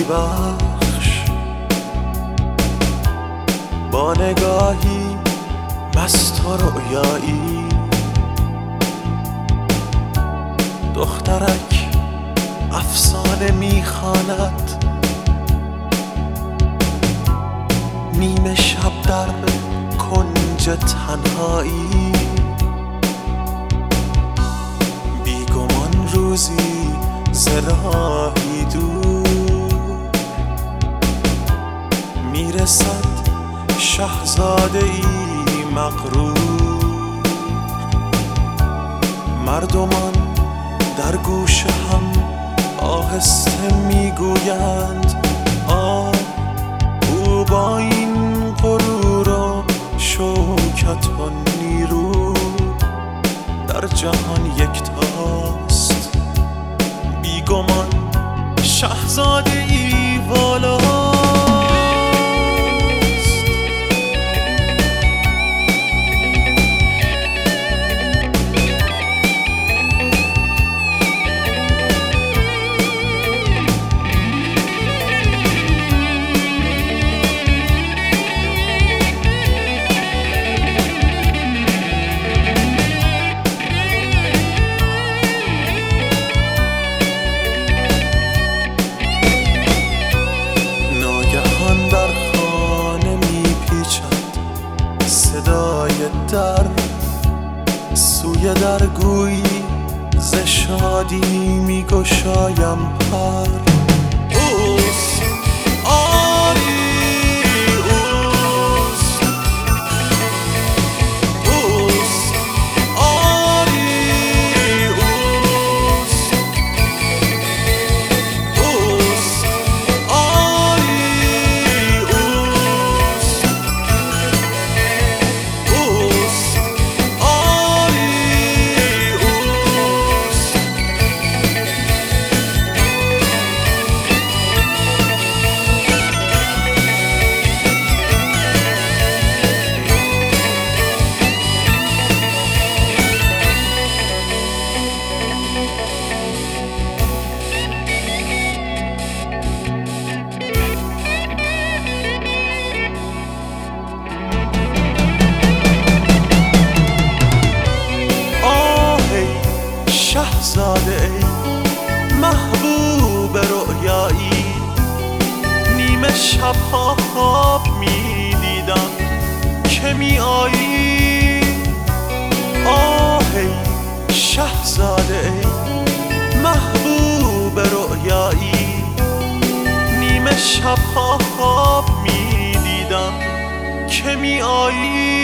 بخش با نگاهی مست و رؤیایی، دخترک افسانه میخواند، نیمه شب در کنج تنهایی. بیگمان روزی ز راهی دور میرسد شاهزاده ای مغرور. مردمان در گوش هم آهسته میگویند او با این غرور و شوکت و نیرو در جهان یکتاست. بیگمان شاهزاده ای والاست. صدای در سوی در گویی ز شادی می گشایم پر. اوست آری اوست، اوست آری اوست، اوست آری اوست، اوست آری اوست. شاهزاده ای محبوب رؤیایی، نیمه شبها خواب می دیدم که می آیی. ای شاهزاده ای محبوب رؤیایی، نیمه شبها خواب می دیدم که می آیی.